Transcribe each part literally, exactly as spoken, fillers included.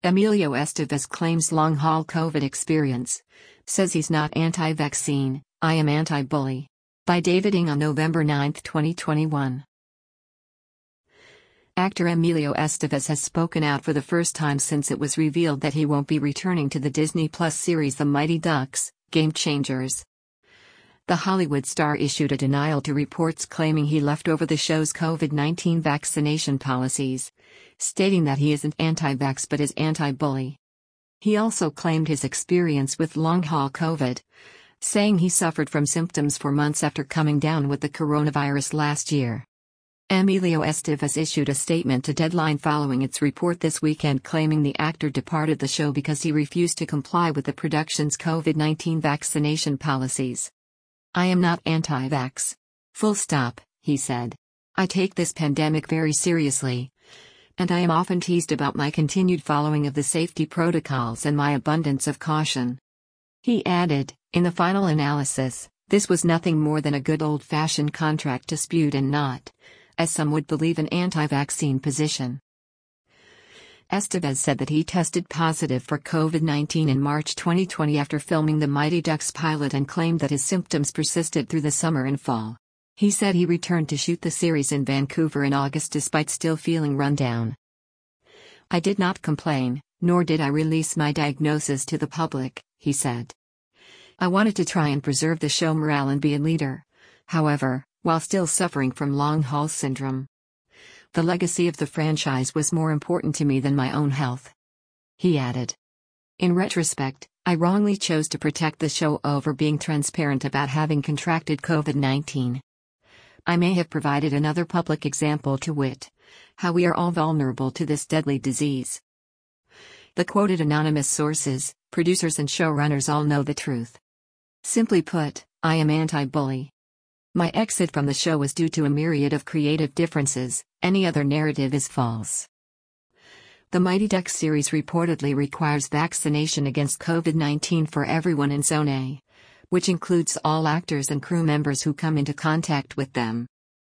Emilio Estevez claims long-haul COVID experience. Says he's not anti-vaccine, I am anti-bully. By David Ng on November ninth, twenty twenty-one. Actor Emilio Estevez has spoken out for the first time since it was revealed that he won't be returning to the Disney Plus series The Mighty Ducks, Game Changers. The Hollywood star issued a denial to reports claiming he left over the show's COVID nineteen vaccination policies, stating that he isn't anti-vax but is anti-bully. He also claimed his experience with long-haul COVID, saying he suffered from symptoms for months after coming down with the coronavirus last year. Emilio Estevez issued a statement to Deadline following its report this weekend claiming the actor departed the show because he refused to comply with the production's COVID nineteen vaccination policies. I am not anti-vax. Full stop, he said. I take this pandemic very seriously. And I am often teased about my continued following of the safety protocols and my abundance of caution. He added, in the final analysis, this was nothing more than a good old-fashioned contract dispute and not, as some would believe, an anti-vaccine position. Estevez said that he tested positive for COVID nineteen in March twenty twenty after filming the Mighty Ducks pilot and claimed that his symptoms persisted through the summer and fall. He said he returned to shoot the series in Vancouver in August despite still feeling run down. I did not complain, nor did I release my diagnosis to the public, he said. I wanted to try and preserve the show morale and be a leader, however, while still suffering from long-haul syndrome. The legacy of the franchise was more important to me than my own health. He added. In retrospect, I wrongly chose to protect the show over being transparent about having contracted COVID nineteen. I may have provided another public example, to wit, how we are all vulnerable to this deadly disease. The quoted anonymous sources, producers and showrunners all know the truth. Simply put, I am anti-bully. My exit from the show was due to a myriad of creative differences, any other narrative is false. The Mighty Ducks series reportedly requires vaccination against COVID nineteen for everyone in Zone A, which includes all actors and crew members who come into contact with them.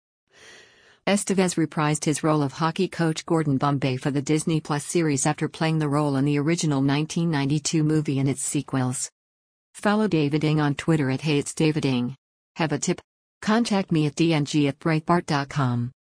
Estevez reprised his role of hockey coach Gordon Bombay for the Disney Plus series after playing the role in the original nineteen ninety-two movie and its sequels. Follow David Ng on Twitter at Hey It's David Ng. Have a tip? Contact me at d n g at breitbart dot com.